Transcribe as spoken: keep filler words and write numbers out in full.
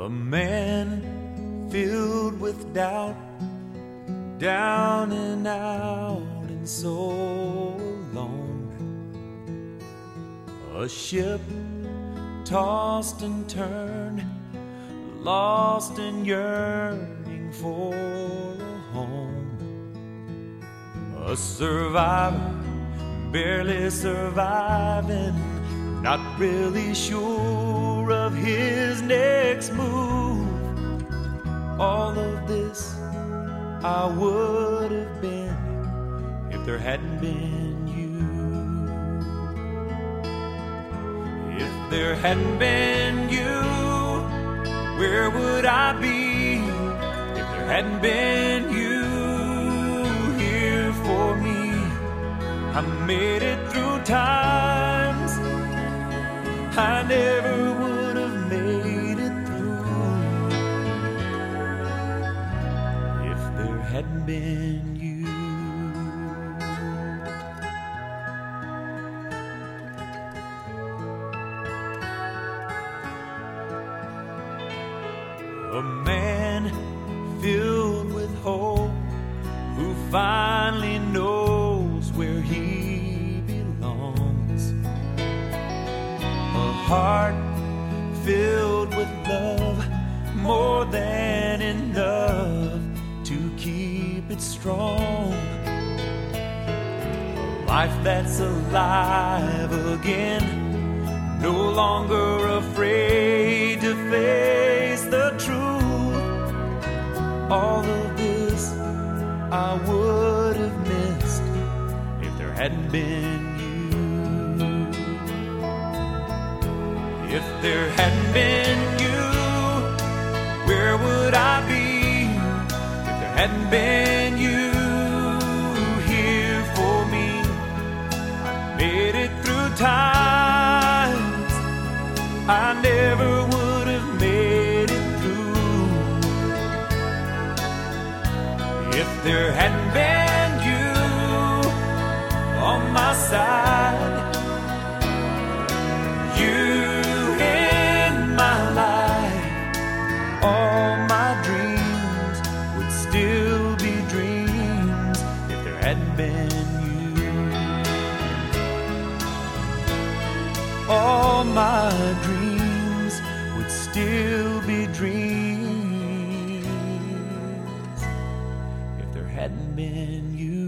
A man filled with doubt, down and out and so alone. A ship tossed and turned, lost and yearning for a home. A survivor, barely surviving, not really sure of his next move. All of this I would have been if there hadn't been you. If there hadn't been you, where would I be? If there hadn't been you here for me, I made it through times I never would have made it through if there hadn't been you. A man filled with hope who finally knows where he belongs. A heart filled with love, more than enough to keep it strong. A life that's alive again, no longer afraid to face the truth. All of this I would have missed if there hadn't been you. If there hadn't been you, where would I be? If there hadn't been you here for me, I made it through times I never would have made it through if there hadn't been you on my side. You in my life, all my dreams would still be dreams if there hadn't been you. All my dreams would still be dreams if there hadn't been you.